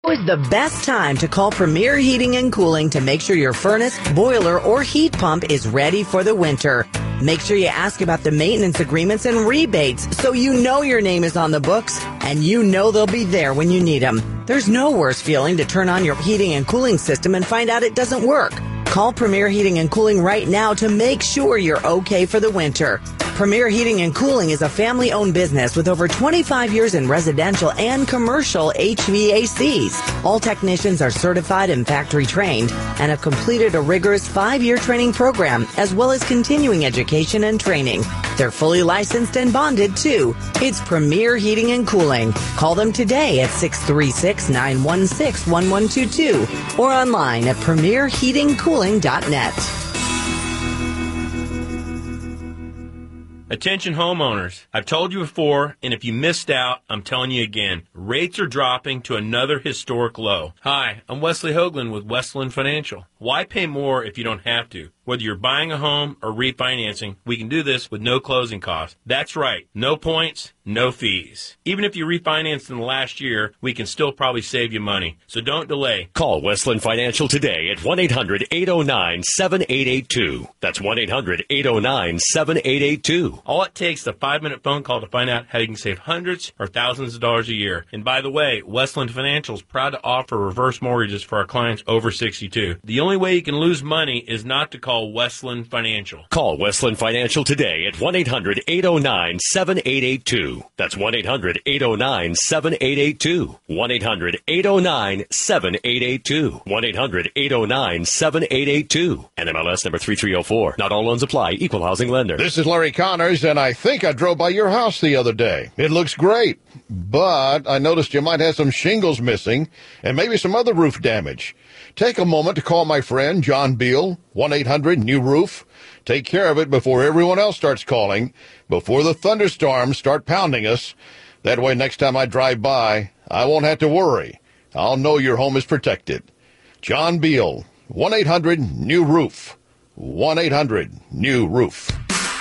Is the best time to call Premier Heating and Cooling to make sure your furnace, boiler, or heat pump is ready for the winter. Make sure you ask about the maintenance agreements and rebates so you know your name is on the books and you know they'll be there when you need them. There's no worse feeling to turn on your heating and cooling system and find out it doesn't work. Call Premier Heating and Cooling right now to make sure you're okay for the winter. Premier Heating and Cooling is a family-owned business with over 25 years in residential and commercial HVACs. All technicians are certified and factory trained and have completed a rigorous 5-year training program as well as continuing education and training. They're fully licensed and bonded too. It's Premier Heating and Cooling. Call them today at 636-916-1122 or online at premierheatingcooling.net. Attention homeowners, I've told you before, and if you missed out, I'm telling you again, rates are dropping to another historic low. Hi, I'm Wesley Hoagland with Westland Financial. Why pay more if you don't have to? Whether you're buying a home or refinancing, we can do this with no closing costs. That's right, no points, no fees. Even if you refinanced in the last year, we can still probably save you money. So don't delay. Call Westland Financial today at 1-800-809-7882. That's 1-800-809-7882. All it takes is a 5-minute phone call to find out how you can save hundreds or thousands of dollars a year. And by the way, Westland Financial is proud to offer reverse mortgages for our clients over 62. The only way you can lose money is not to call Westland Financial. Call Westland Financial today at 1-800-809-7882. That's 1-800-809-7882. 1-800-809-7882. 1-800-809-7882. NMLS number 3304. Not all loans apply. Equal housing lender. This is Larry Connors, and I think I drove by your house the other day. It looks great, but I noticed you might have some shingles missing and maybe some other roof damage. Take a moment to call my friend John Beal, 1-800-NEW-ROOF. Take care of it before everyone else starts calling, before the thunderstorms start pounding us. That way, next time I drive by, I won't have to worry. I'll know your home is protected. John Beal, 1-800-NEW-ROOF. 1-800-NEW-ROOF.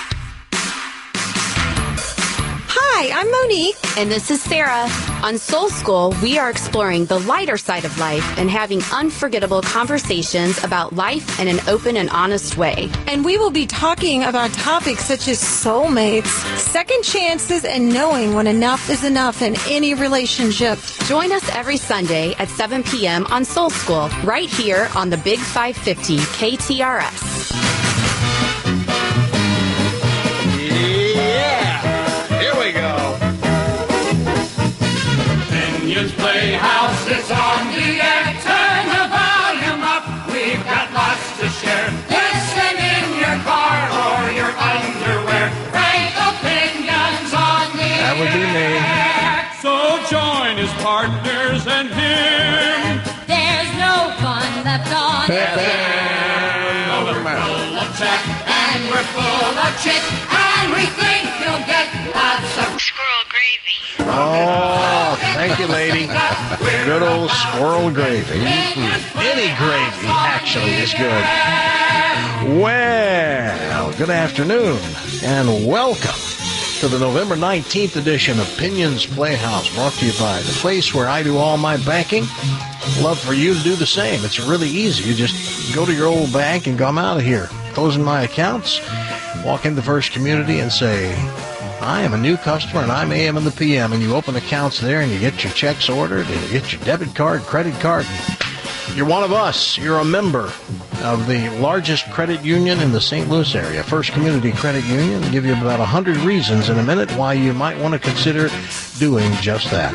Hi, I'm Monique. And this is Sarah. On Soul School, we are exploring the lighter side of life and having unforgettable conversations about life in an open and honest way. And we will be talking about topics such as soulmates, second chances, and knowing when enough is enough in any relationship. Join us every Sunday at 7 p.m. on Soul School, right here on the Big 550 KTRS. Playhouse, it's on the air. Turn the volume up. We've got lots to share. Listen in your car or your underwear. Frank opinions on the air. That would be me. So join his partners and him. There's no fun left on We're full of chat and we're full of chit. And we think you'll get lots of squirrel gravy. Oh, thank you, lady. Good old squirrel gravy. Any gravy, actually, is good. Well, good afternoon, and welcome to the November 19th edition of Pinion's Playhouse, brought to you by the place where I do all my banking. Love for you to do the same. It's really easy. You just go to your old bank and go, I'm out of here. Closing my accounts, walk into First Community and say, I am a new customer and I'm AM and the PM, and you open accounts there and you get your checks ordered and you get your debit card, credit card. You're one of us. You're a member of the largest credit union in the St. Louis area, First Community Credit Union. I'll give you about 100 reasons in a minute why you might want to consider doing just that.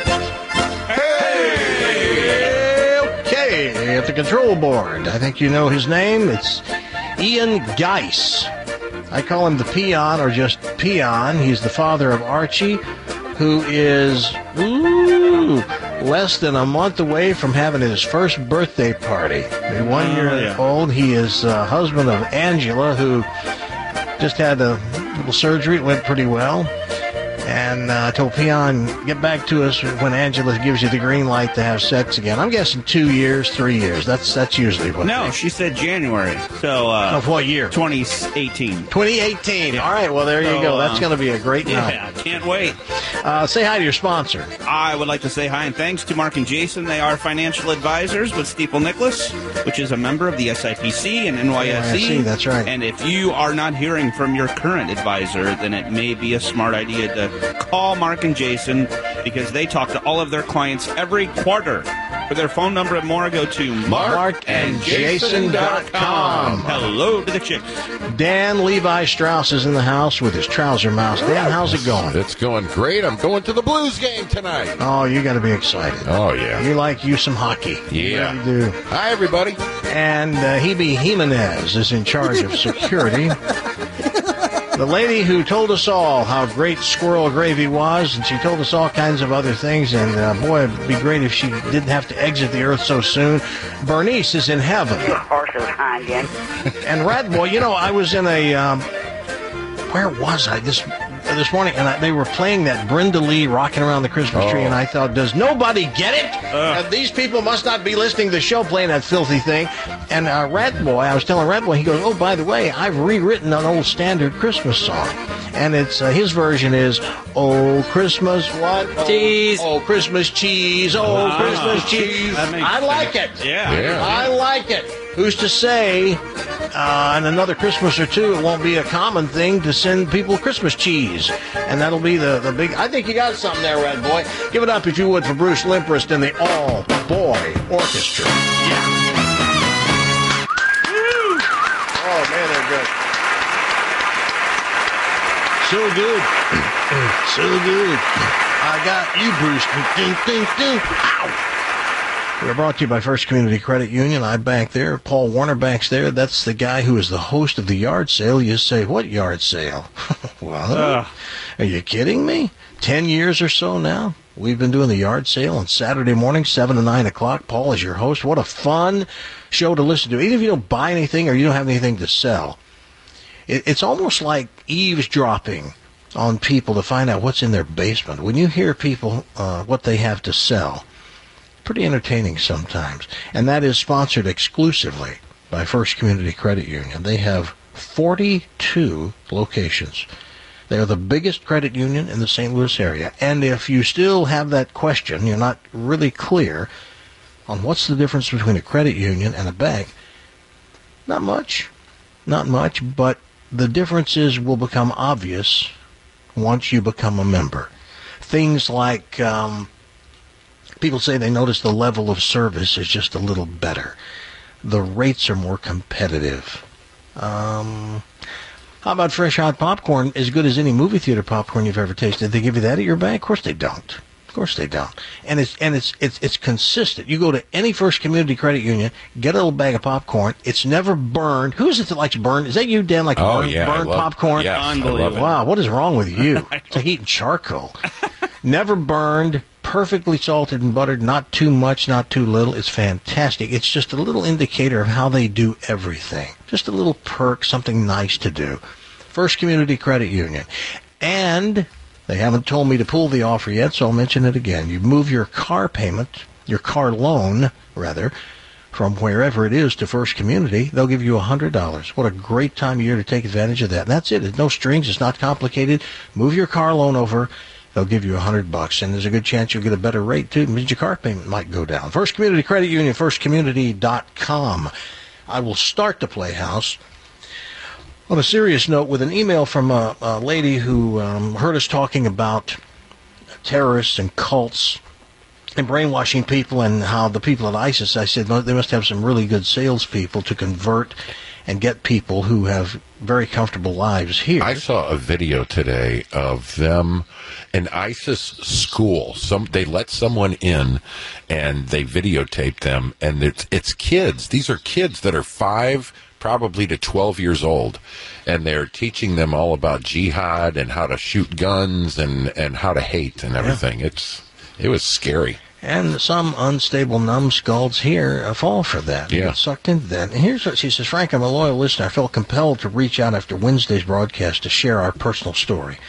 Hey! Okay, at the control board, I think you know his name. It's Ian Geis. I call him the Peon, or just Peon. He's the father of Archie, who is less than a month away from having his first birthday party. At 1 year old, he is husband of Angela, who just had a little surgery. It went pretty well. And I told Peon, get back to us when Angela gives you the green light to have sex again. I'm guessing 2 years, 3 years. That's usually what. No, she said January. So of what year? 2018. 2018. Yeah. All right. Well, there you go. That's going to be a great night. Yeah, can't wait. Say hi to your sponsor. I would like to say hi and thanks to Mark and Jason. They are financial advisors with Steeple Nicholas, which is a member of the SIPC and NYSE. That's right. And if you are not hearing from your current advisor, then it may be a smart idea to call Mark and Jason, because they talk to all of their clients every quarter. For their phone number and more, go to markandjason.com. Hello to the chicks. Dan Levi Strauss is in the house with his trouser mouse. Dan, how's it going? It's going great. I'm going to the Blues game tonight. Oh, you got to be excited. Oh, yeah. You like you some hockey. Yeah. You do. Hi, everybody. And Hebe Jimenez is in charge of security. The lady who told us all how great squirrel gravy was, and she told us all kinds of other things, and boy, it'd be great if she didn't have to exit the earth so soon. Bernice is in heaven. Your horse is behind you. And Rat Boy, you know, I was in a, where was I this morning, and they were playing that Brenda Lee Rocking Around the Christmas Tree, and I thought, does nobody get it? These people must not be listening to the show playing that filthy thing. And Rat Boy, I was telling Rat Boy, he goes, oh, by the way, I've rewritten an old standard Christmas song. And it's his version is, oh, Christmas what? Cheese. Oh, Christmas cheese. Oh, Christmas cheese. I like it. Yeah. I like it. Who's to say in another Christmas or two it won't be a common thing to send people Christmas cheese? And that'll be the big... I think you got something there, Red Boy. Give it up, if you would, for Bruce Limprist and the All-Boy Orchestra. Yeah. Oh, man, they're good. So good. So good. I got you, Bruce. Ow! We're brought to you by First Community Credit Union. I bank there. Paul Warner banks there. That's the guy who is the host of the yard sale. You say, what yard sale? Well, are you kidding me? 10 years or so now. We've been doing the yard sale on Saturday morning, 7 to 9 o'clock. Paul is your host. What a fun show to listen to. Even if you don't buy anything or you don't have anything to sell. It's almost like eavesdropping on people to find out what's in their basement. When you hear people, what they have to sell, pretty entertaining sometimes. And that is sponsored exclusively by First Community Credit Union. They have 42 locations. They are the biggest credit union in the St. Louis area. And if you still have that question, you're not really clear on what's the difference between a credit union and a bank, not much, but the differences will become obvious once you become a member. Things like people say they notice the level of service is just a little better. The rates are more competitive. How about fresh hot popcorn, as good as any movie theater popcorn you've ever tasted? Did they give you that at your bank? Of course they don't. Of course they don't. And it's consistent. You go to any First Community Credit Union, get a little bag of popcorn. It's never burned. Who is it that likes burned? Is that you, Dan? Like burned popcorn? Yeah, unbelievable. Wow, what is wrong with you? It's like eating charcoal. Never burned, perfectly salted and buttered, not too much, not too little. It's fantastic. It's just a little indicator of how they do everything. Just a little perk, something nice to do. First Community Credit Union. And they haven't told me to pull the offer yet, so I'll mention it again. You move your car payment, your car loan, rather, from wherever it is to First Community, they'll give you $100. What a great time of year to take advantage of that. And that's it. It's no strings. It's not complicated. Move your car loan over. They'll give you $100, and there's a good chance you'll get a better rate, too. It means your car payment might go down. First Community Credit Union, firstcommunity.com. I will start the Playhouse on a serious note with an email from a lady who heard us talking about terrorists and cults and brainwashing people and how the people at ISIS, I said, they must have some really good salespeople to convert and get people who have very comfortable lives here. I saw a video today of them, an ISIS school. They let someone in and they videotaped them, and it's kids. These are kids that are 5 probably to 12 years old, and they're teaching them all about jihad and how to shoot guns and how to hate and everything. Yeah. It was scary. And some unstable numbskulls here fall for that. Yeah. Get sucked into that. And here's what she says: Frank, I'm a loyal listener. I felt compelled to reach out after Wednesday's broadcast to share our personal story.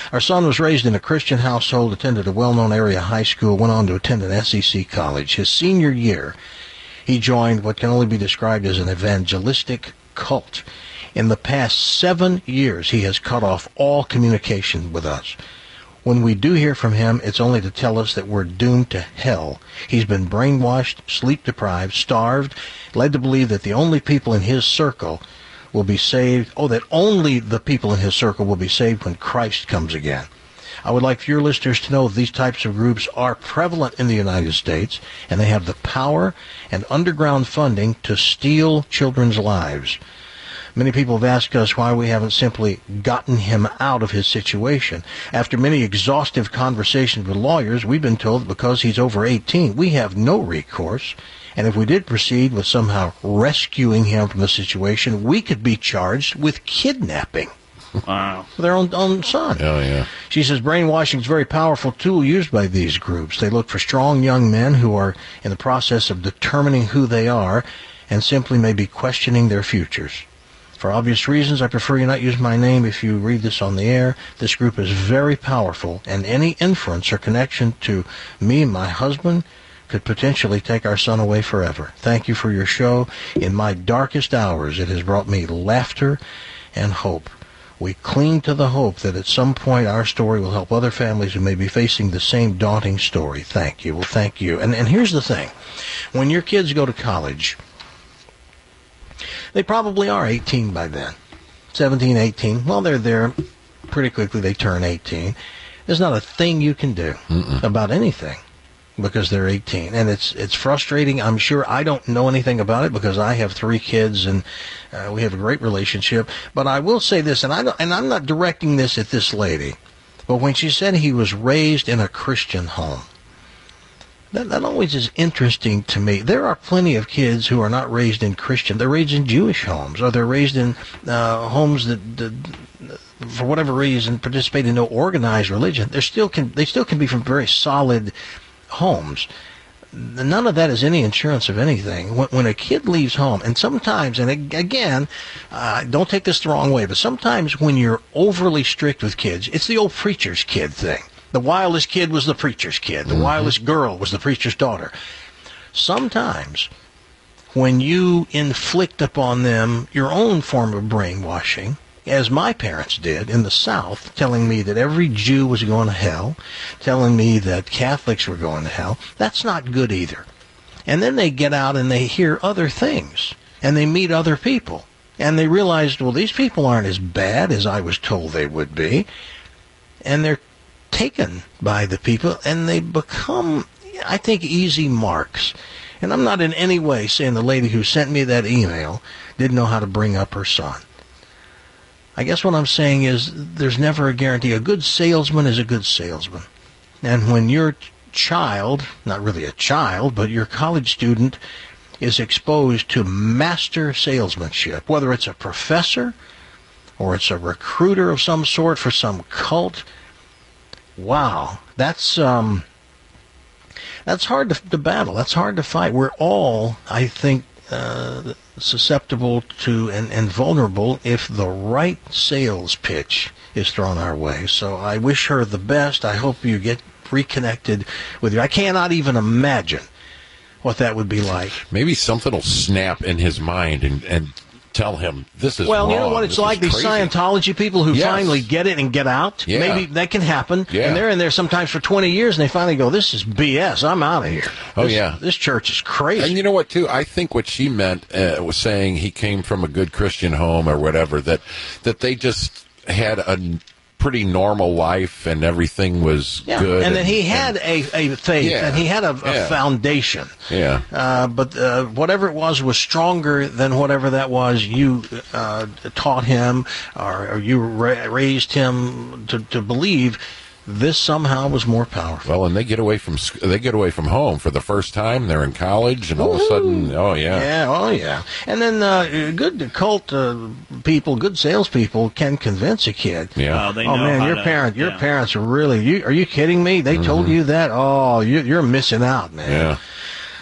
Our son was raised in a Christian household, attended a well-known area high school, went on to attend an SEC college. His senior year, he joined what can only be described as an evangelistic cult. In the past 7 years, he has cut off all communication with us. When we do hear from him, it's only to tell us that we're doomed to hell. He's been brainwashed, sleep-deprived, starved, led to believe that the only people in his circle will be saved, that only the people in his circle will be saved when Christ comes again. I would like for your listeners to know these types of groups are prevalent in the United States, and they have the power and underground funding to steal children's lives. Many people have asked us why we haven't simply gotten him out of his situation. After many exhaustive conversations with lawyers, we've been told that because he's over 18, we have no recourse. And if we did proceed with somehow rescuing him from the situation, we could be charged with kidnapping. Wow. Their own son. Oh, yeah. She says brainwashing is a very powerful tool used by these groups. They look for strong young men who are in the process of determining who they are and simply may be questioning their futures. For obvious reasons, I prefer you not use my name if you read this on the air. This group is very powerful, and any inference or connection to me and my husband could potentially take our son away forever. Thank you for your show. In my darkest hours, it has brought me laughter and hope. We cling to the hope that at some point our story will help other families who may be facing the same daunting story. Thank you. Well, thank you. And here's the thing. When your kids go to college, they probably are 18 by then. 17, 18. Well, they're there pretty quickly. They turn 18. There's not a thing you can do about anything because they're 18. And it's frustrating. I'm sure I don't know anything about it because I have 3 kids and we have a great relationship. But I will say this, and I'm not directing this at this lady, but when she said he was raised in a Christian home, that always is interesting to me. There are plenty of kids who are not raised in Christian. They're raised in Jewish homes, or they're raised in homes that, for whatever reason, participate in no organized religion. They still can be from very solid homes. None of that is any insurance of anything. When a kid leaves home, and sometimes, and again, don't take this the wrong way, but sometimes when you're overly strict with kids, it's the old preacher's kid thing. The wildest kid was the preacher's kid. The wildest girl was the preacher's daughter. Sometimes, when you inflict upon them your own form of brainwashing, as my parents did in the South, telling me that every Jew was going to hell, telling me that Catholics were going to hell, that's not good either. And then they get out and they hear other things, and they meet other people, and they realize, well, these people aren't as bad as I was told they would be, and they're taken by the people, and they become, I think, easy marks. And I'm not in any way saying the lady who sent me that email didn't know how to bring up her son. I guess what I'm saying is there's never a guarantee. A good salesman is a good salesman. And when your child, not really a child, but your college student is exposed to master salesmanship, whether it's a professor or it's a recruiter of some sort for some cult, wow, that's hard to battle. That's hard to fight. We're all, I think, susceptible to and vulnerable if the right sales pitch is thrown our way. So I wish her the best. I hope you get reconnected with you. I cannot even imagine what that would be like. Maybe something will snap in his mind and tell him this is wrong. You know what it's like, these Scientology people who finally get it and get out? Yeah. Maybe that can happen. Yeah. And they're in there sometimes for 20 years, and they finally go, this is BS. I'm out of here. This church is crazy. And you know what, too? I think what she meant was saying he came from a good Christian home or whatever, that they just had a pretty normal life and everything was good. And that he had a faith and he had a foundation. Yeah. But whatever it was stronger than whatever that was you taught him or you raised him to believe. This somehow was more powerful. Well, and they get away from home for the first time. They're in college, and all of a sudden, and then good cult people, good salespeople can convince a kid. Yeah. They know your parents are really. Are you kidding me? They told you that? Oh, you're missing out, man. Yeah.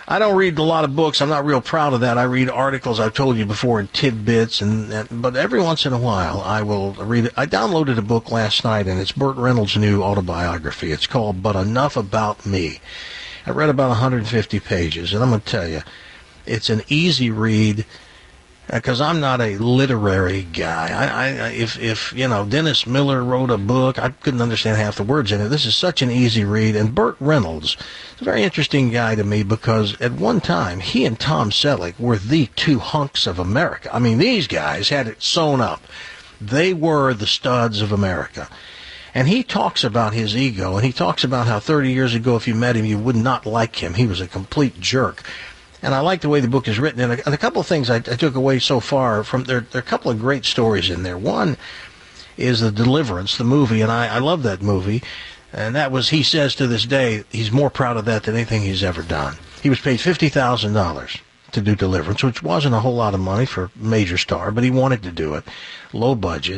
I don't read a lot of books. I'm not real proud of that. I read articles, I've told you before, and tidbits, but every once in a while I will read it. I downloaded a book last night, and it's Burt Reynolds' new autobiography. It's called But Enough About Me. I read about 150 pages, and I'm going to tell you, it's an easy read, because I'm not a literary guy. If Dennis Miller wrote a book, I couldn't understand half the words in it. This is such an easy read. And Burt Reynolds is a very interesting guy to me, because at one time, he and Tom Selleck were the two hunks of America. I mean, these guys had it sewn up. They were the studs of America. And he talks about his ego, and he talks about how 30 years ago, if you met him, you would not like him. He was a complete jerk. And I like the way the book is written. And a couple of things I took away so far from there are a couple of great stories in there. One is The Deliverance, the movie, and I love that movie. And that was, he says to this day, he's more proud of that than anything he's ever done. He was paid $50,000 to do Deliverance, which wasn't a whole lot of money for a major star, but he wanted to do it. Low budget.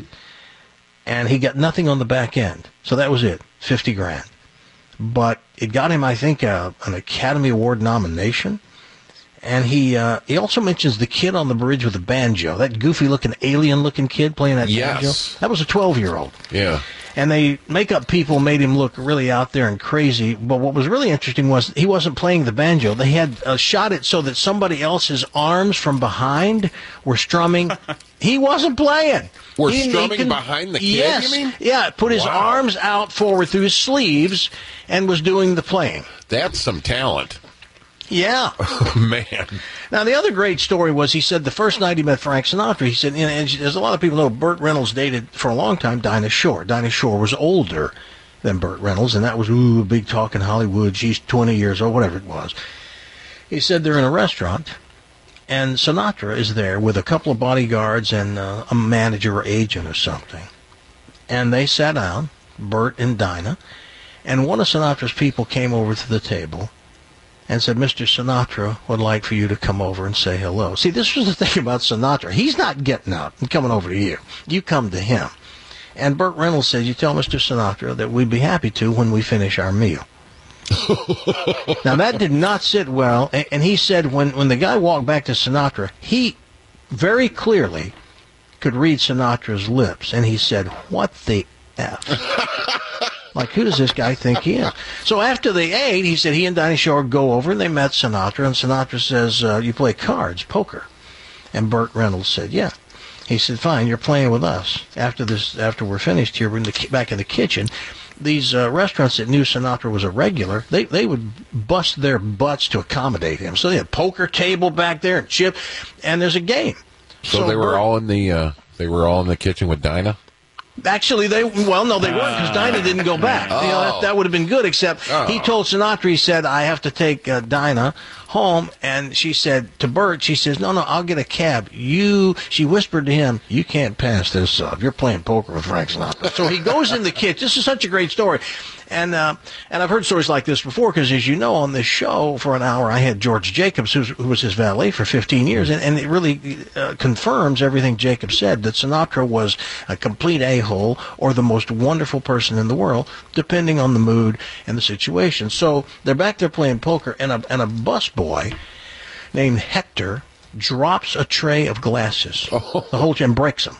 And he got nothing on the back end. So that was it, $50,000. But it got him, I think, an Academy Award nomination. And he also mentions the kid on the bridge with the banjo, that goofy-looking, alien-looking kid playing that banjo. That was a 12-year-old. Yeah. And they makeup people made him look really out there and crazy. But what was really interesting was he wasn't playing the banjo. They had shot it so that somebody else's arms from behind were strumming. He wasn't playing. Were strumming behind the kid, yes. you mean? Yeah, put his arms out forward through his sleeves and was doing the playing. That's some talent. Yeah. Oh, man. Now, the other great story was, he said the first night he met Frank Sinatra, he said, and as a lot of people know, Burt Reynolds dated for a long time Dinah Shore. Dinah Shore was older than Burt Reynolds, and that was, big talk in Hollywood. She's 20 years old, whatever it was. He said they're in a restaurant, and Sinatra is there with a couple of bodyguards and a manager or agent or something. And they sat down, Burt and Dinah, and one of Sinatra's people came over to the table and said, Mr. Sinatra would like for you to come over and say hello. See, this was the thing about Sinatra. He's not getting up and coming over to you. You come to him. And Burt Reynolds said, you tell Mr. Sinatra that we'd be happy to when we finish our meal. Now, that did not sit well. And he said when the guy walked back to Sinatra, he very clearly could read Sinatra's lips. And he said, what the F? Like, who does this guy think he is? So after they ate, he said he and Dinah Shore go over, and they met Sinatra, and Sinatra says, you play cards, poker. And Burt Reynolds said, yeah. He said, fine, you're playing with us. After we're finished here, we're back in the kitchen. These restaurants that knew Sinatra was a regular, they would bust their butts to accommodate him. So they had a poker table back there and chip, and there's a game. So they were all in the kitchen with Dinah? Actually, they weren't, because Dinah didn't go back. That would have been good, except he told Sinatra, he said, I have to take Dinah home, and she said to Burt, she says, no, I'll get a cab. She whispered to him, you can't pass this up. You're playing poker with Frank Sinatra. So he goes in the kitchen. This is such a great story. And I've heard stories like this before, because as you know, on this show for an hour, I had George Jacobs, who was his valet for 15 years, and it really confirms everything Jacob said, that Sinatra was a complete a-hole or the most wonderful person in the world, depending on the mood and the situation. So they're back there playing poker, and a busboy named Hector drops a tray of glasses, the whole and breaks them.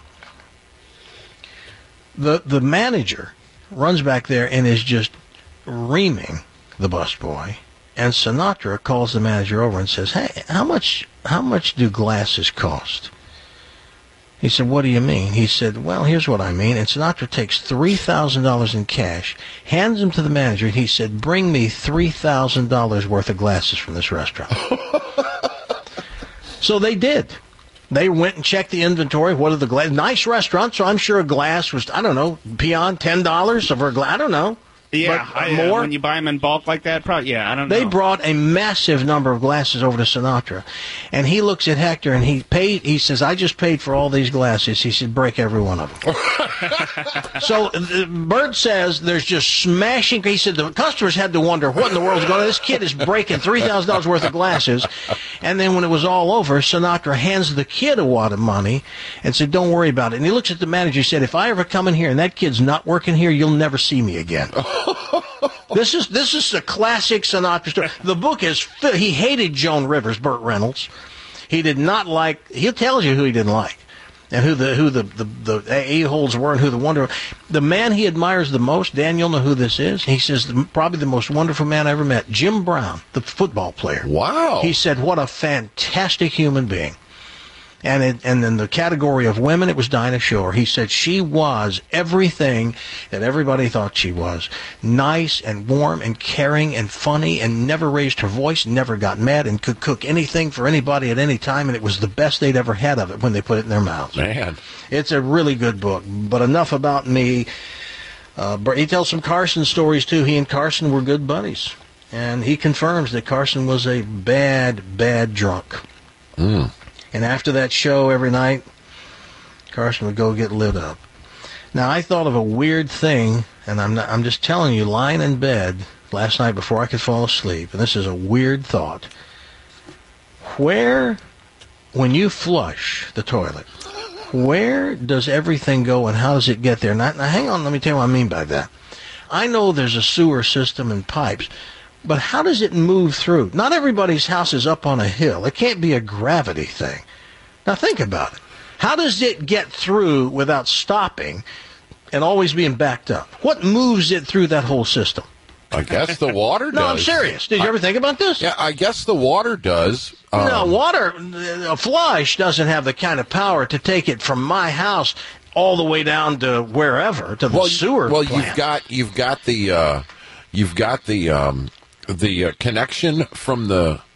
The manager runs back there and is just reaming the busboy, and Sinatra calls the manager over and says, hey, how much do glasses cost? He said, what do you mean? He said, well, here's what I mean. And Sinatra takes $3,000 in cash, hands them to the manager, and he said, bring me $3,000 worth of glasses from this restaurant. So they did. They went and checked the inventory. What are the glass? Nice restaurant, so I'm sure a glass was, I don't know, peon, $10 for a glass. I don't know. Yeah, more. When you buy them in bulk like that, probably. Yeah, I don't know. They brought a massive number of glasses over to Sinatra, and he looks at Hector and he paid. He says, "I just paid for all these glasses." He said, "Break every one of them." So Burt says there's just smashing. He said the customers had to wonder what in the world is going on. This kid is breaking $3,000 worth of glasses, and then when it was all over, Sinatra hands the kid a wad of money and said, "Don't worry about it." And he looks at the manager. He said, "If I ever come in here and that kid's not working here, you'll never see me again." This is a classic Sinatra story. The book is, he hated Joan Rivers, Burt Reynolds. He did not like, he tells you who he didn't like. And who the a-holes were and who the wonder. The man he admires the most, Dan, you'll know who this is. He says, probably the most wonderful man I ever met, Jim Brown, the football player. Wow. He said, what a fantastic human being. And in the category of women, it was Dinah Shore. He said she was everything that everybody thought she was. Nice and warm and caring and funny and never raised her voice, never got mad, and could cook anything for anybody at any time, and it was the best they'd ever had of it when they put it in their mouths. Man. It's a really good book, but enough about me. He tells some Carson stories, too. He and Carson were good buddies, and he confirms that Carson was a bad, bad drunk. Mm. And after that show every night, Carson would go get lit up. Now, I thought of a weird thing, and I'm just telling you, lying in bed last night before I could fall asleep, and this is a weird thought. When you flush the toilet, where does everything go and how does it get there? Now hang on, let me tell you what I mean by that. I know there's a sewer system and pipes, but how does it move through? Not everybody's house is up on a hill. It can't be a gravity thing. Now think about it. How does it get through without stopping and always being backed up? What moves it through that whole system? I guess the water does. No, I'm serious. Did you ever think about this? Yeah, I guess the water does. No, water, a flush doesn't have the kind of power to take it from my house all the way down to wherever, to the sewer plant. you've got the connection from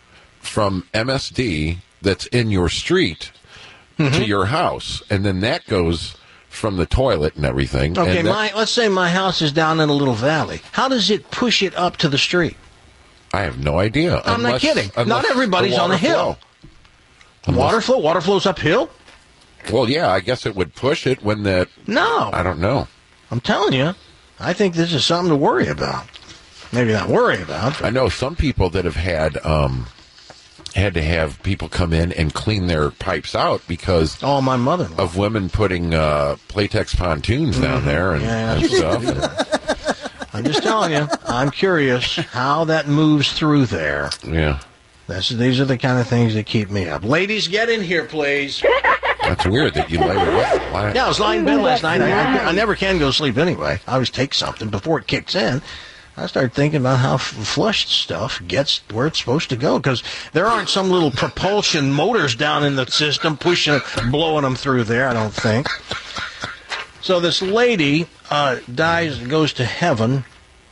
MSD that's in your street to your house, and then that goes from the toilet and everything. Okay, let's say my house is down in a little valley. How does it push it up to the street? I have no idea. I'm not kidding. Not everybody's on a hill. Water flows uphill? Well, yeah, I guess it would push it when that... No. I don't know. I'm telling you, I think this is something to worry about. Maybe not worry about. But. I know some people that have had to have people come in and clean their pipes out because my mother of women putting Playtex pontoons down there and stuff. I'm just telling you, I'm curious how that moves through there. Yeah. These are the kind of things that keep me up. Ladies, get in here, please. That's weird that you lay awake. Yeah, I was lying in bed last night. I never can go to sleep anyway. I always take something before it kicks in. I started thinking about how flushed stuff gets where it's supposed to go, because there aren't some little propulsion motors down in the system blowing them through there, I don't think. So this lady dies and goes to heaven,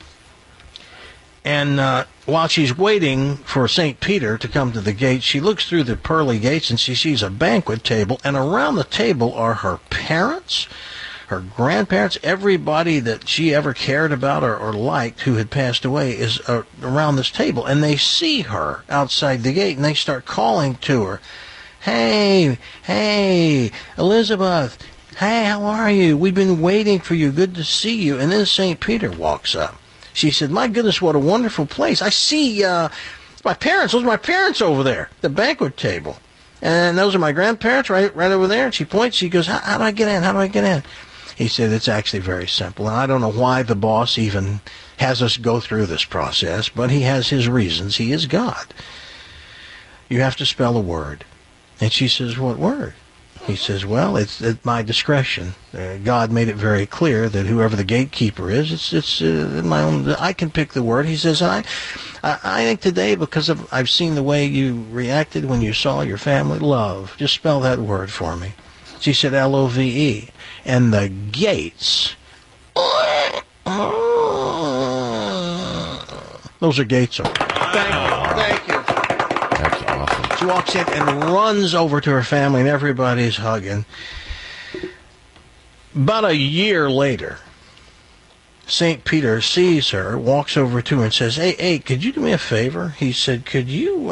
and while she's waiting for St. Peter to come to the gate, she looks through the pearly gates and she sees a banquet table, and around the table are her parents, her grandparents, everybody that she ever cared about or liked who had passed away is around this table. And they see her outside the gate, and they start calling to her, Hey, Elizabeth, hey, how are you? We've been waiting for you. Good to see you. And then St. Peter walks up. She said, my goodness, what a wonderful place. I see my parents. Those are my parents over there, the banquet table. And those are my grandparents right over there. And she points. She goes, how do I get in? How do I get in? He said, it's actually very simple. And I don't know why the boss even has us go through this process, but he has his reasons. He is God. You have to spell a word. And she says, what word? He says, well, it's at my discretion. God made it very clear that whoever the gatekeeper is, it's my own. I can pick the word. He says, I think today, because I've seen the way you reacted when you saw your family, love. Just spell that word for me. She said, Love. And the gates. Those are gates. Thank you. That's awesome. She walks in and runs over to her family, and everybody's hugging. About a year later, St. Peter sees her, walks over to her and says, hey, could you do me a favor? He said, could you,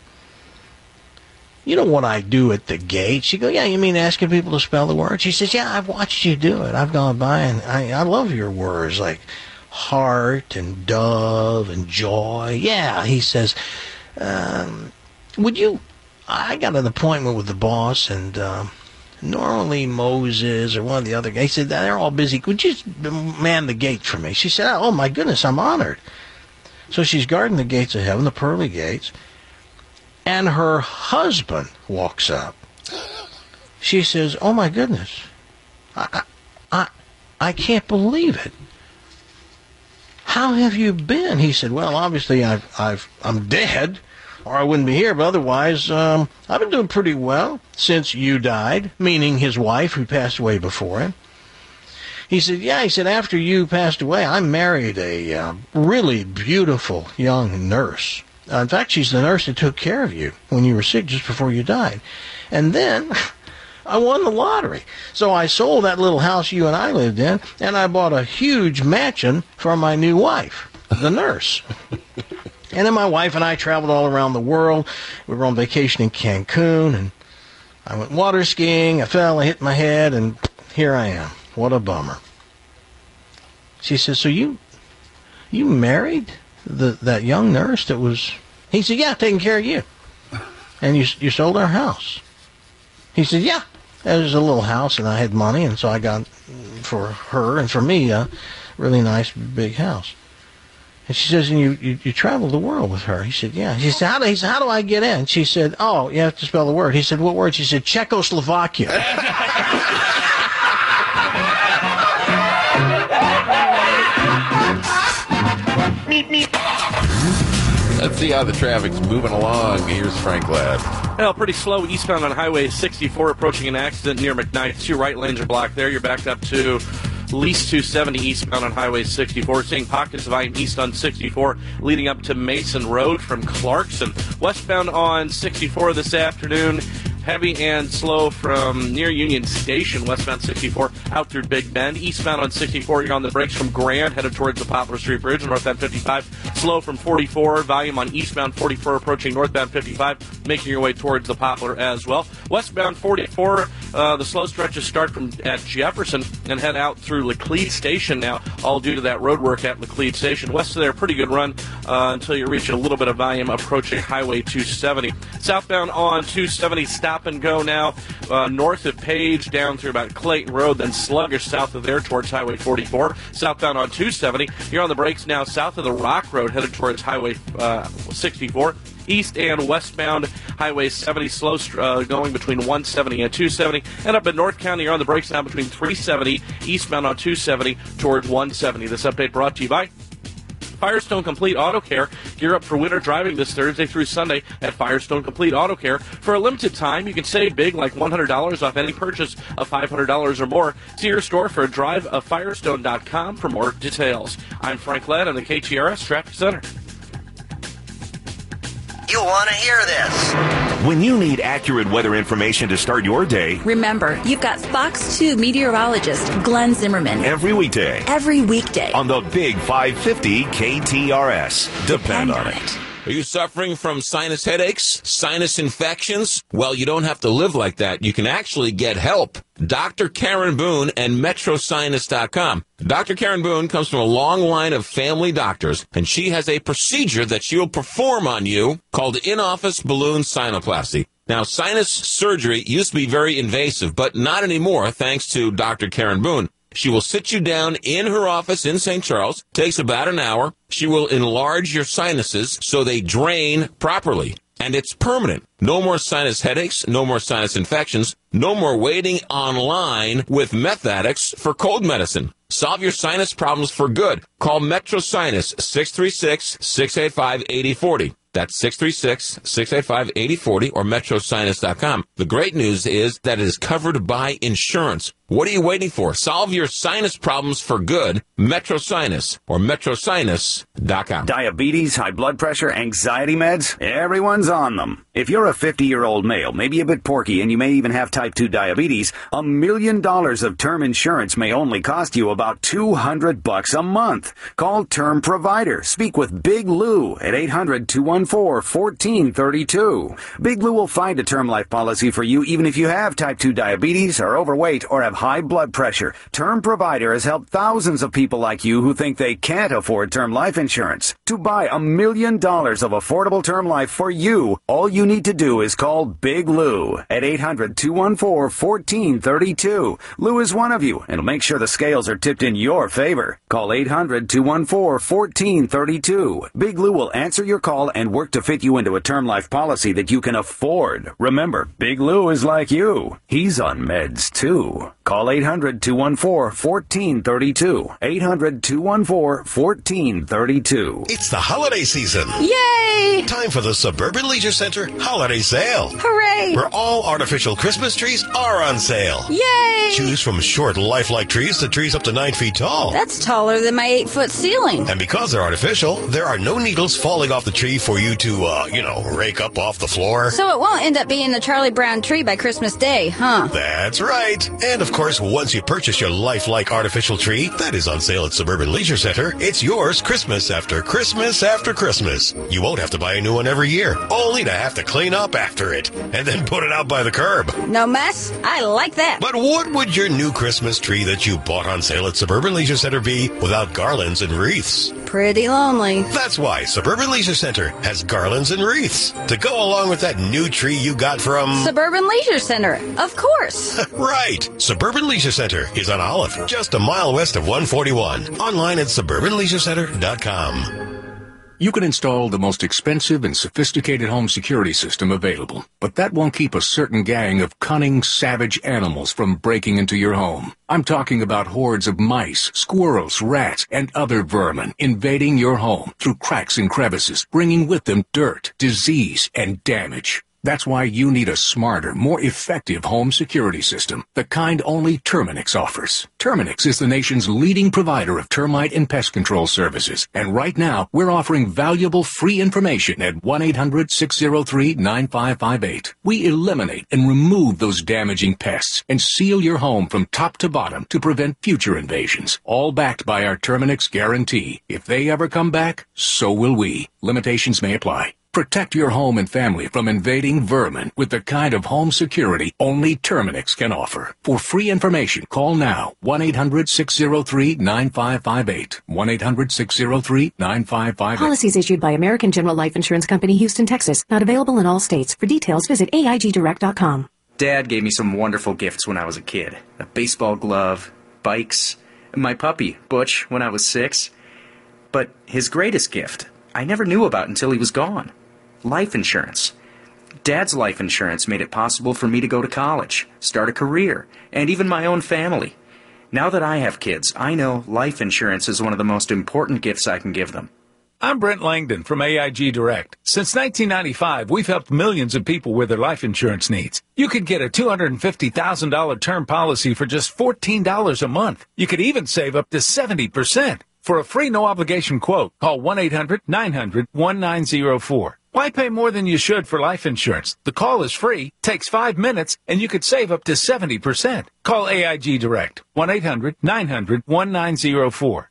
you know what I do at the gate? She goes, yeah, you mean asking people to spell the word? She says, yeah, I've watched you do it. I've gone by, and I love your words, like heart and dove and joy. Yeah, he says, would you, I got an appointment with the boss, and normally Moses or one of the other guys, he said, they're all busy. Would you man the gate for me? She said, oh, my goodness, I'm honored. So she's guarding the gates of heaven, the pearly gates, and her husband walks up. She says, "Oh my goodness, I can't believe it. How have you been?" He said, "Well, obviously I'm dead, or I wouldn't be here, but otherwise, I've been doing pretty well since you died," meaning his wife who passed away before him. He said, "Yeah," he said, "after you passed away, I married a really beautiful young nurse. In fact, she's the nurse that took care of you when you were sick just before you died. And then I won the lottery. So I sold that little house you and I lived in, and I bought a huge mansion for my new wife, the nurse." And then my wife and I traveled all around the world. We were on vacation in Cancun, and I went water skiing. I fell, I hit my head, and here I am. What a bummer. She says, "So you married that young nurse that was..." He said, "Yeah, taking care of you. And you sold our house." He said, "Yeah, it was a little house, and I had money, and so I got for her and for me a really nice big house." And she says, "And you traveled the world with her?" He said, "Yeah." She said, "How do I get in?" She said, "Oh, you have to spell the word." He said, "What word?" She said, "Czechoslovakia." Let's see how the traffic's moving along. Here's Frank Ladd. Well, pretty slow eastbound on Highway 64, approaching an accident near McKnight. 2 right lanes are blocked there. You're backed up to at least 270 eastbound on Highway 64. Seeing pockets of volume east on 64, leading up to Mason Road from Clarkson. Westbound on 64 this afternoon, heavy and slow from near Union Station, westbound 64, out through Big Bend. Eastbound on 64, you're on the brakes from Grand, headed towards the Poplar Street Bridge. Northbound 55, slow from 44. Volume on eastbound 44, approaching northbound 55, making your way towards the Poplar as well. Westbound 44, the slow stretches start from at Jefferson and head out through Laclede Station now, all due to that road work at Laclede Station. West of there, pretty good run until you reach a little bit of volume approaching Highway 270. Southbound on 270, stop and go now, north of Page down through about Clayton Road, then sluggish south of there towards Highway 44. Southbound on 270, you're on the brakes now south of the Rock Road, headed towards Highway 64. East and westbound Highway 70, slow going between 170 and 270. And up in North County, you're on the brakes now between 370, eastbound on 270 towards 170. This update brought to you by Firestone Complete Auto Care. Gear up for winter driving this Thursday through Sunday at Firestone Complete Auto Care. For a limited time, you can save big, like $100 off any purchase of $500 or more. See your store for a drive of Firestone.com for more details. I'm Frank Ladd on the KTRS Traffic Center. You want to hear this. When you need accurate weather information to start your day, remember, you've got Fox 2 meteorologist Glenn Zimmerman. Every weekday on the Big 550 KTRS. Depend on it. Are you suffering from sinus headaches, sinus infections? Well, you don't have to live like that. You can actually get help. Dr. Karen Boone and MetroSinus.com. Dr. Karen Boone comes from a long line of family doctors, and she has a procedure that she'll perform on you called in-office balloon sinuplasty. Now, sinus surgery used to be very invasive, but not anymore, thanks to Dr. Karen Boone. She will sit you down in her office in St. Charles. Takes about an hour. She will enlarge your sinuses so they drain properly. And it's permanent. No more sinus headaches, no more sinus infections, no more waiting online with meth addicts for cold medicine. Solve your sinus problems for good. Call Metro Sinus, 636-685-8040. That's 636-685-8040 or metrosinus.com. The great news is that it is covered by insurance. What are you waiting for? Solve your sinus problems for good. Metro Sinus or metrosinus.com. Diabetes, high blood pressure, anxiety meds, everyone's on them. If you're a 50-year-old male, maybe a bit porky, and you may even have type 2 diabetes, $1 million of term insurance may only cost you about $200 a month. Call Term Provider. Speak with Big Lou at 800-215 800-214-1432. Big Lou will find a term life policy for you even if you have type 2 diabetes, are overweight, or have high blood pressure. Term Provider has helped thousands of people like you who think they can't afford term life insurance. To buy $1 million of affordable term life for you, all you need to do is call Big Lou at 800-214-1432. Lou is one of you and will make sure the scales are tipped in your favor. Call 800-214-1432. Big Lou will answer your call and work to fit you into a term life policy that you can afford. Remember, Big Lou is like you. He's on meds too. Call 800-214-1432. 800-214-1432. It's the holiday season. Yay! Time for the Suburban Leisure Center Holiday Sale. Hooray! Where all artificial Christmas trees are on sale. Yay! Choose from short, lifelike trees to trees up to 9 feet tall. That's taller than my 8-foot ceiling. And because they're artificial, there are no needles falling off the tree for you to, rake up off the floor. So it won't end up being the Charlie Brown tree by Christmas Day, huh? That's right. And of course, once you purchase your lifelike artificial tree that is on sale at Suburban Leisure Center, it's yours Christmas after Christmas after Christmas. You won't have to buy a new one every year, only to have to clean up after it and then put it out by the curb. No mess? I like that. But what would your new Christmas tree that you bought on sale at Suburban Leisure Center be without garlands and wreaths? Pretty lonely. That's why Suburban Leisure Center has garlands and wreaths to go along with that new tree you got from Suburban Leisure Center, of course. Right. Suburban Leisure Center is on Olive, just a mile west of 141. Online at suburbanleisurecenter.com. You can install the most expensive and sophisticated home security system available, but that won't keep a certain gang of cunning, savage animals from breaking into your home. I'm talking about hordes of mice, squirrels, rats, and other vermin invading your home through cracks and crevices, bringing with them dirt, disease, and damage. That's why you need a smarter, more effective home security system, the kind only Terminix offers. Terminix is the nation's leading provider of termite and pest control services, and right now we're offering valuable free information at 1-800-603-9558. We eliminate and remove those damaging pests and seal your home from top to bottom to prevent future invasions, all backed by our Terminix guarantee. If they ever come back, so will we. Limitations may apply. Protect your home and family from invading vermin with the kind of home security only Terminix can offer. For free information, call now. 1-800-603-9558. 1-800-603-9558. Policies issued by American General Life Insurance Company, Houston, Texas. Not available in all states. For details, visit AIGdirect.com. Dad gave me some wonderful gifts when I was a kid. A baseball glove, bikes, and my puppy, Butch, when I was 6. But his greatest gift, I never knew about until he was gone. Life insurance. Dad's life insurance made it possible for me to go to college, start a career, and even my own family. Now that I have kids, I know life insurance is one of the most important gifts I can give them. I'm Brent Langdon from AIG Direct. Since 1995, we've helped millions of people with their life insurance needs. You could get a $250,000 term policy for just $14 a month. You could even save up to 70%. For a free no-obligation quote, call 1-800-900-1904. Why pay more than you should for life insurance? The call is free, takes 5 minutes, and you could save up to 70%. Call AIG Direct, 1-800-900-1904.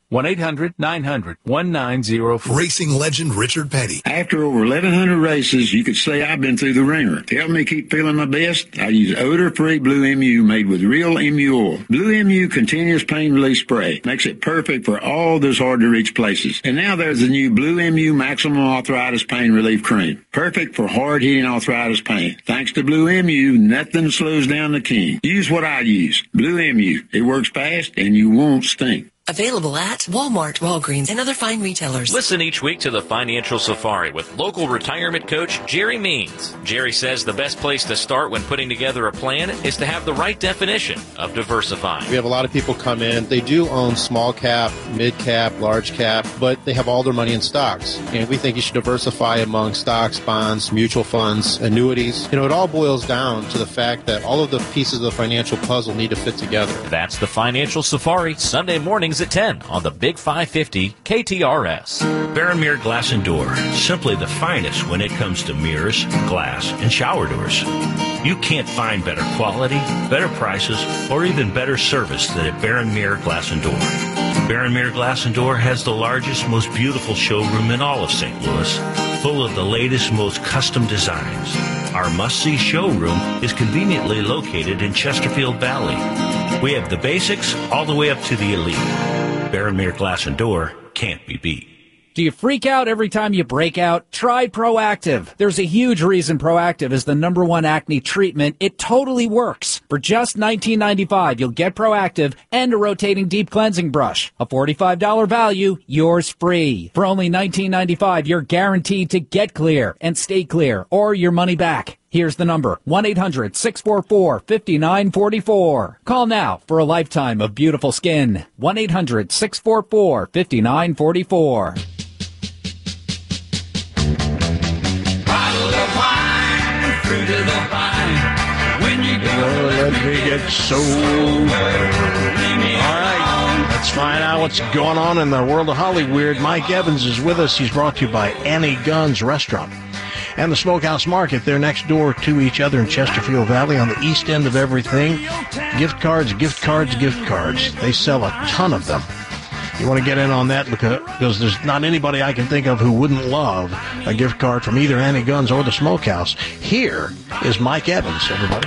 1-800-900-1904. Racing legend Richard Petty. After over 1,100 races, you could say I've been through the ringer. To help me keep feeling my best, I use odor-free Blue MU made with real MU oil. Blue MU Continuous Pain Relief Spray makes it perfect for all those hard-to-reach places. And now there's the new Blue MU Maximum Arthritis Pain Relief Cream. Perfect for hard-hitting arthritis pain. Thanks to Blue MU, nothing slows down the king. Use what I use. Blue MU. It works fast and you won't stink. Available at Walmart, Walgreens, and other fine retailers. Listen each week to the Financial Safari with local retirement coach Jerry Means. Jerry says the best place to start when putting together a plan is to have the right definition of diversifying. We have a lot of people come in. They do own small cap, mid cap, large cap, but they have all their money in stocks. And we think you should diversify among stocks, bonds, mutual funds, annuities. It all boils down to the fact that all of the pieces of the financial puzzle need to fit together. That's the Financial Safari, Sunday mornings at 10 on the Big 550 KTRS. Barron-Mir Glass and Door, simply the finest when it comes to mirrors, glass, and shower doors. You can't find better quality, better prices, or even better service than at Barron-Mir Glass and Door. Barron-Mir Glass and Door has the largest, most beautiful showroom in all of St. Louis. full of the latest, most custom designs. Our must-see showroom is conveniently located in Chesterfield Valley. We have the basics all the way up to the elite. Barron-Meyer Glass and Door can't be beat. Do you freak out every time you break out? Try Proactive. There's a huge reason Proactive is the #1 acne treatment. It totally works. For just $19.95, you'll get Proactive and a rotating deep cleansing brush. A $45 value, yours free. For only $19.95, you're guaranteed to get clear and stay clear or your money back. Here's the number, 1-800-644-5944. Call now for a lifetime of beautiful skin. 1-800-644-5944. Fruit of the vine. When you go, let me get sober. All right, let's find out what's going on in the world of Hollywood. Mike Evans is with us. He's brought to you by Annie Gunn's Restaurant and the Smokehouse Market. They're next door to each other in Chesterfield Valley on the east end of everything. Gift cards, gift cards, gift cards. They sell a ton of them. You want to get in on that because there's not anybody I can think of who wouldn't love a gift card from either Annie Gunn's or the Smokehouse. Here is Mike Evans, everybody.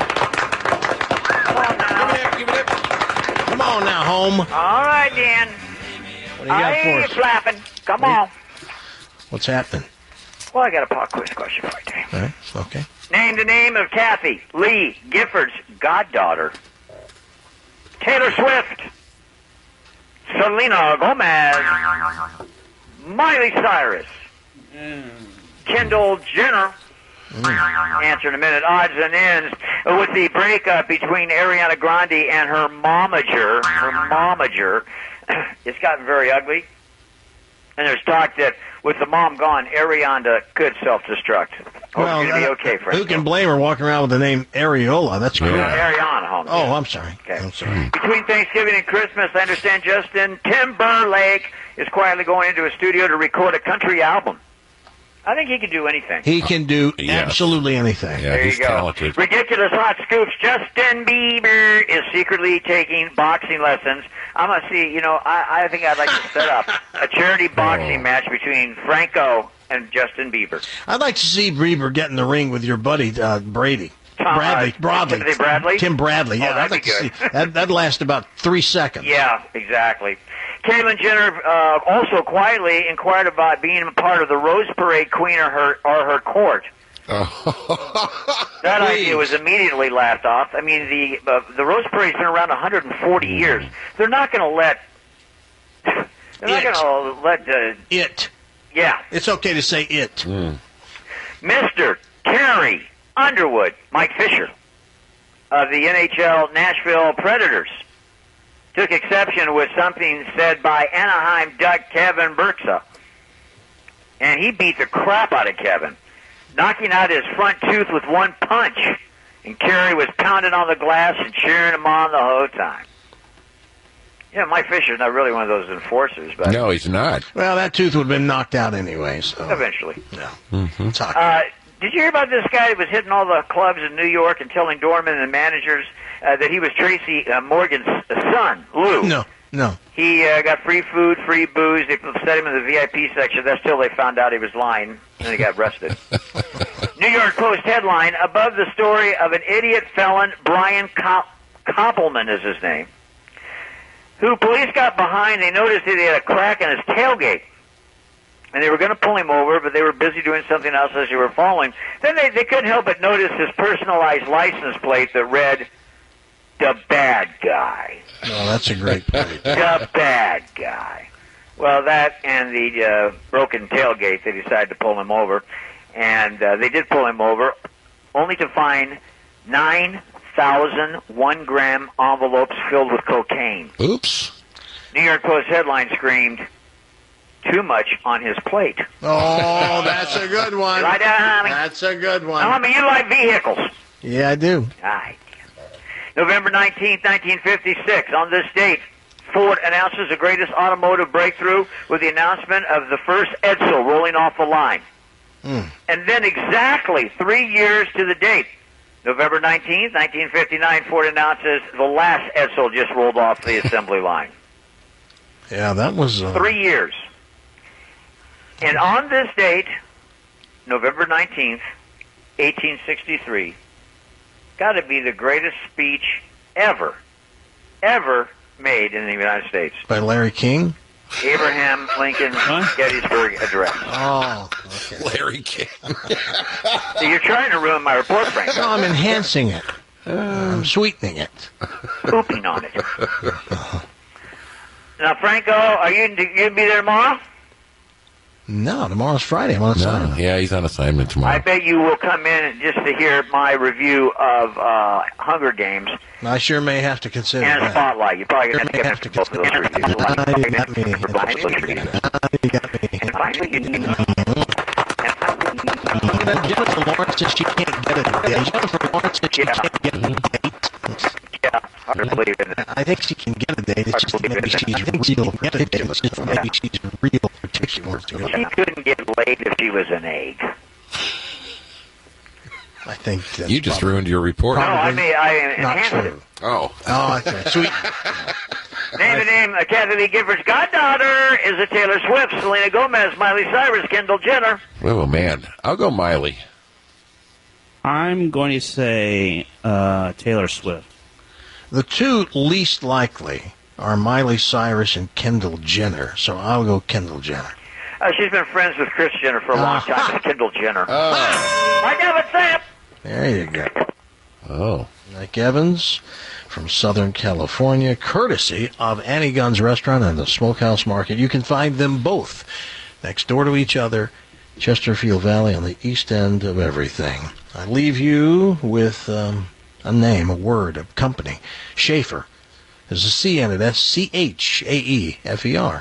Come on now, home. All right, Dan. What do you got for us? Flapping. Come on. What's happening? Well, I got a pop quiz question for you, Dan. All right, okay. Name the name of Kathy Lee Gifford's goddaughter. Taylor Swift. Selena Gomez, Miley Cyrus, Kendall Jenner. Answer in a minute. Odds and ends with the breakup between Ariana Grande and her momager. It's gotten very ugly. And there's talk that with the mom gone, Ariana could self-destruct. Well, it's going to be okay for who can blame her walking around with the name Areola? That's good. Ariana, homie. Oh, I'm sorry. Okay. I'm sorry. Between Thanksgiving and Christmas, I understand Justin Timberlake is quietly going into a studio to record a country album. I think he can do anything. He can do absolutely anything. Yeah, there you go. Talented. Ridiculous hot scoops. Justin Bieber is secretly taking boxing lessons. I'm going to see, I think I'd like to set up a charity boxing match between Franco and Justin Bieber. I'd like to see Bieber get in the ring with your buddy Brady. Broadley. Timothy Bradley? Tim Bradley, yeah. That'd be good. That'd last about 3 seconds. Yeah, exactly. Caitlyn Jenner also quietly inquired about being a part of the Rose Parade Queen or her court. That idea was immediately laughed off. I mean, the Rose Parade's been around 140 years. They're not going to let. It. Yeah. It's okay to say it. Mr. Terry Underwood, Mike Fisher of the NHL Nashville Predators, took exception with something said by Anaheim Duck Kevin Burksa. And he beat the crap out of Kevin, knocking out his front tooth with one punch. And Kerry was pounding on the glass and cheering him on the whole time. Yeah, Mike Fisher's not really one of those enforcers, but no, he's not. Well, that tooth would have been knocked out anyway. So eventually. Yeah. Did you hear about this guy who was hitting all the clubs in New York and telling doormen and managers that he was Tracy Morgan's son, Lou? No. He got free food, free booze. They set him in the VIP section. That's till they found out he was lying, and he got arrested. New York Post headline, above the story of an idiot felon, Brian Koppelman is his name, who police got behind. They noticed that he had a crack in his tailgate. And they were going to pull him over, but they were busy doing something else as they were following. Then they couldn't help but notice his personalized license plate that read, "The Bad Guy." Oh, that's a great plate. The Bad Guy. Well, that and the broken tailgate, they decided to pull him over. And they did pull him over, only to find 9,000 1-gram envelopes filled with cocaine. Oops. New York Post headline screamed, "Too much on his plate." Oh, that's a good one. Lie down, honey. That's a good one. Now, honey, you like vehicles. Yeah, I do. All right. November 19th, 1956. On this date, Ford announces the greatest automotive breakthrough with the announcement of the first Edsel rolling off the line. And then exactly 3 years to the date, November 19th, 1959, Ford announces the last Edsel just rolled off the assembly line. Yeah, that was... 3 years. And on this date, November 19th, 1863. Got to be the greatest speech ever made in the United States. By Larry King? Abraham Lincoln's Gettysburg Address. Oh, okay. Larry King. So you're trying to ruin my report, Frank. No, I'm enhancing it. I'm sweetening it. Pooping on it. Now, Franco, are you be there tomorrow? No, tomorrow's Friday. I'm on assignment. Yeah, he's on assignment tomorrow. I bet you will come in just to hear my review of Hunger Games. I sure may have to consider and that. Spotlight. You probably have to get both of those reviews. You got me. Jennifer Lawrence says she can't get it. Jennifer Lawrence says she can't get it. Yeah, hard to believe in it. I think she can get a date. It's just maybe she's real ridiculous. Maybe she's real particular. She couldn't get laid if she was an egg. I think that's you just ruined your report. No, I enhanced not it. true. Oh, okay. Sweet. Name. Kathy Lee Gifford's goddaughter is a Taylor Swift, Selena Gomez, Miley Cyrus, Kendall Jenner. Oh man, I'll go Miley. I'm going to say Taylor Swift. The two least likely are Miley Cyrus and Kendall Jenner, so I'll go Kendall Jenner. She's been friends with Kris Jenner for a long time. It's Kendall Jenner. I never said. There you go. Oh. Mike Evans from Southern California, courtesy of Annie Gunn's Restaurant and the Smokehouse Market. You can find them both next door to each other, Chesterfield Valley on the east end of everything. I leave you with a name, a word, a company. Schaefer. There's a C in it. S-C-H-A-E-F-E-R.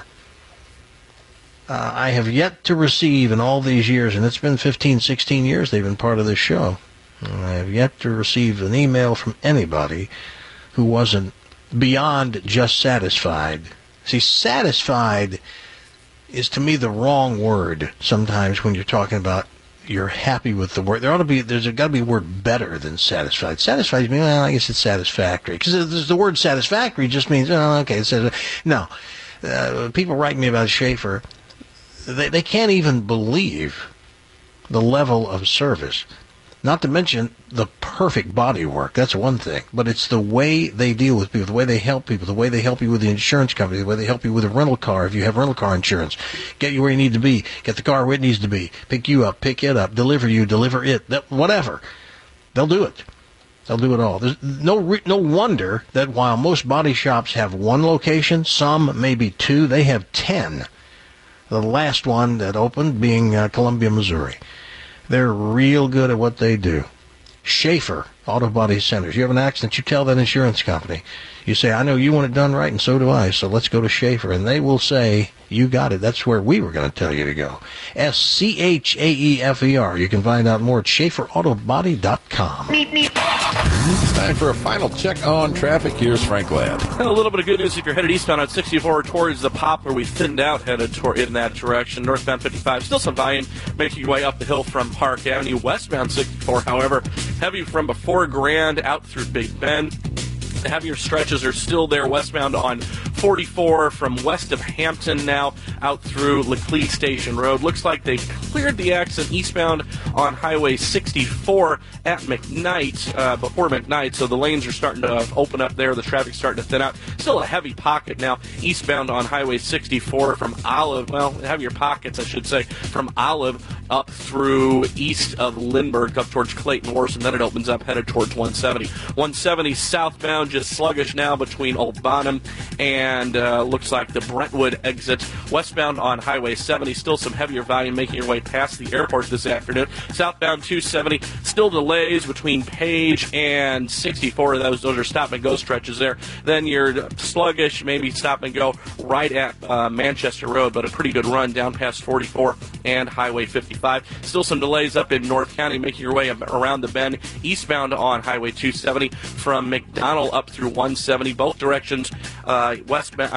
I have yet to receive in all these years, and it's been 15, 16 years they've been part of this show, I have yet to receive an email from anybody who wasn't beyond just satisfied. See, satisfied is to me the wrong word sometimes when you're talking about you're happy with the word. There's got to be a word better than satisfied. Satisfied means, well, I guess it's satisfactory. Because the word satisfactory just means, oh, okay. No. People write me about Schaefer. They can't even believe the level of service. Not to mention the perfect body work. That's one thing. But it's the way they deal with people, the way they help people, the way they help you with the insurance company, the way they help you with a rental car if you have rental car insurance. Get you where you need to be. Get the car where it needs to be. Pick you up, pick it up, deliver you, deliver it, whatever. They'll do it. They'll do it all. There's no wonder that while most body shops have one location, some maybe two, they have 10. The last one that opened being Columbia, Missouri. They're real good at what they do. Schaefer Auto Body Centers. You have an accident, you tell that insurance company. You say, I know you want it done right, and so do I, so let's go to Schaefer. And they will say, you got it. That's where we were going to tell you to go. S-C-H-A-E-F-E-R. You can find out more at SchaeferAutobody.com. It's time for a final check on traffic. Here's Frank Ladd. A little bit of good news if you're headed eastbound on 64 towards the Poplar. We thinned out headed in that direction. Northbound 55, still some volume making your way up the hill from Park Avenue. Westbound 64, however, heavy from before Grand out through Big Bend. The heavier stretches are still there westbound on 44 from west of Hampton now out through Laclede Station Road. Looks like they've cleared the exit eastbound on Highway 64 at McKnight, before McKnight, so the lanes are starting to open up there. The traffic's starting to thin out. Still a heavy pocket now eastbound on Highway 64 from Olive, heavier pockets, I should say, from Olive up through east of Lindbergh up towards Clayton Wharf, and then it opens up headed towards 170. 170 southbound, just sluggish now between Old Bonham and looks like the Brentwood exit. Westbound on Highway 70, still some heavier volume making your way past the airport this afternoon. Southbound 270, still delays between Page and 64. Those are stop and go stretches there. Then you're sluggish, maybe stop and go right at Manchester Road, but a pretty good run down past 44 and Highway 55. Still some delays up in North County making your way around the bend eastbound on Highway 270 from McDonald up through 170, both directions. Westbound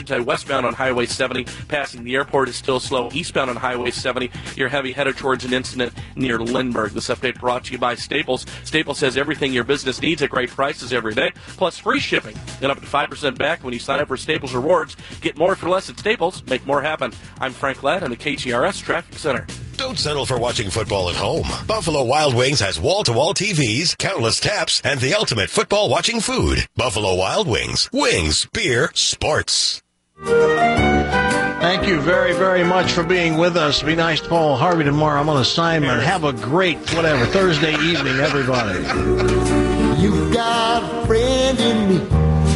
on Highway 70 passing the airport is still slow. Eastbound on Highway 70, you're heavy headed towards an incident near Lindbergh. This update brought to you by Staples. Staples has everything your business needs at great prices every day, plus free shipping and up to 5% back when you sign up for Staples Rewards. Get more for less at Staples. Make more happen. I'm Frank Ladd in the KTRS Traffic Center. Don't settle for watching football at home. Buffalo Wild Wings has wall-to-wall TVs, countless taps, and the ultimate football watching food. Buffalo Wild Wings. Wings, beer, sports. Thank you very, very much for being with us. Be nice to Paul Harvey tomorrow. I'm on assignment. Have a great, Thursday evening, everybody. You got a friend in me.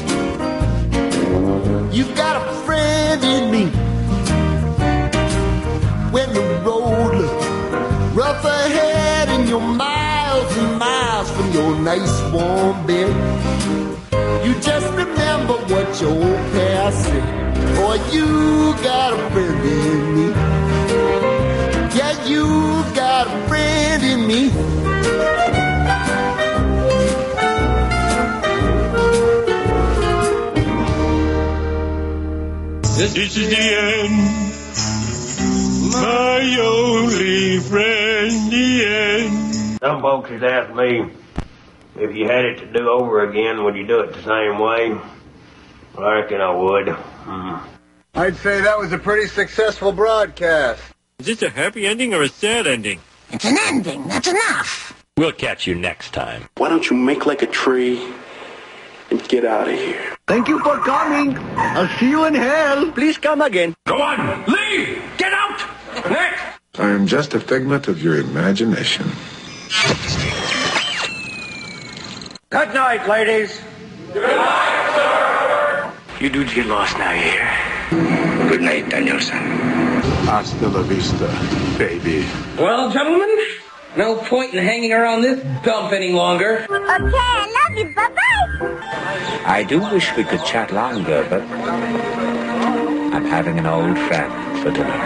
You got a friend in me. When the road looks rough ahead and you're miles and miles from your nice warm bed, you just remember what your old past said. Boy, you got a friend in me. Yeah, you got a friend in me. This is the end, my only friend, the end. Some folks has asked me, if you had it to do over again, would you do it the same way? Well, I reckon I would. I'd say that was a pretty successful broadcast. Is this a happy ending or a sad ending? It's an ending, that's enough. We'll catch you next time. Why don't you make like a tree and get out of here? Thank you for coming. I'll see you in hell. Please come again. Go on, leave! Get out! Next! I am just a figment of your imagination. Good night, ladies. Good night, sir! You dudes get lost now, you hear? Good night, Danielson. Hasta la vista, baby. Well, gentlemen, no point in hanging around this dump any longer. Okay, I love you. Bye-bye. I do wish we could chat longer, but I'm having an old friend for dinner.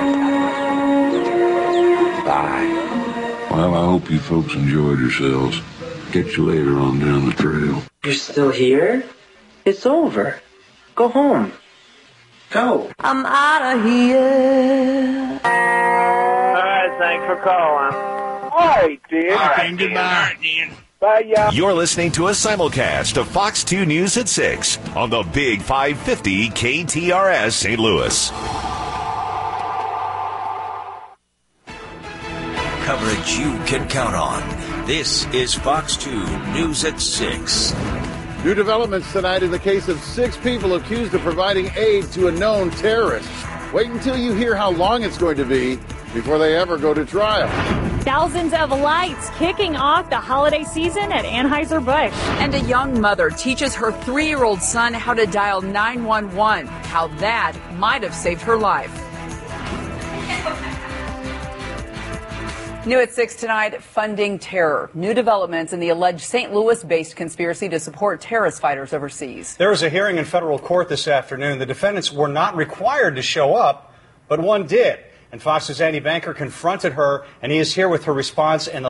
Bye. Well, I hope you folks enjoyed yourselves. Catch you later on down the trail. You're still here? It's over. Go home. Go. I'm out of here. All right, thanks for calling. All right, dear. Goodbye. Bye, y'all. You're listening to a simulcast of Fox 2 News at 6 on the Big 550 KTRS St. Louis. Coverage you can count on. This is Fox 2 News at 6. New developments tonight in the case of 6 people accused of providing aid to a known terrorist. Wait until you hear how long it's going to be before they ever go to trial. Thousands of lights kicking off the holiday season at Anheuser-Busch. And a young mother teaches her 3-year-old son how to dial 911, how that might have saved her life. New at 6 tonight, funding terror. New developments in the alleged St. Louis-based conspiracy to support terrorist fighters overseas. There was a hearing in federal court this afternoon. The defendants were not required to show up, but one did. And Fox's Andy Banker confronted her, and he is here with her response. And